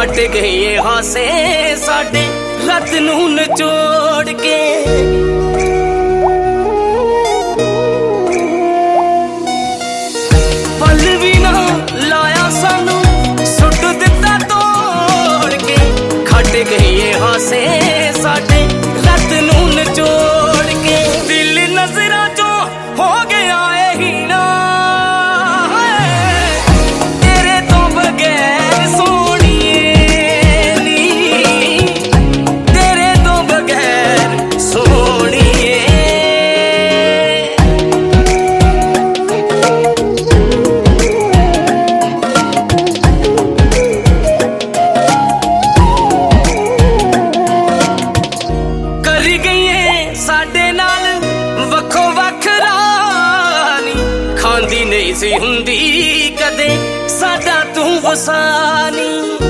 खट गए ये हासे साडे रत नू नचोड़ के। पल भी ना लाया सानू सुट दिता तोड़ के। खट गए ये हासे साडे रत नू नचोड़ के। दिल नजरा चो हो गया है हीना तेरे तो बगैर सोनिए नी, तेरे तो बगैर सोनिए। कर गई है साडे नाल वखो वखरानी, खांदी नहीं सी हुंदी कदे साडा तू वसानी।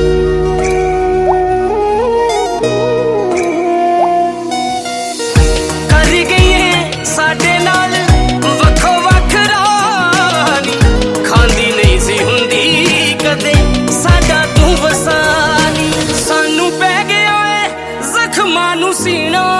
कर गई है साडे नाल वखो वखरानी, खांदी नहीं सी हुंदी कदे साडा तू वसानी। सानू पै गया है जख्मां नू सीना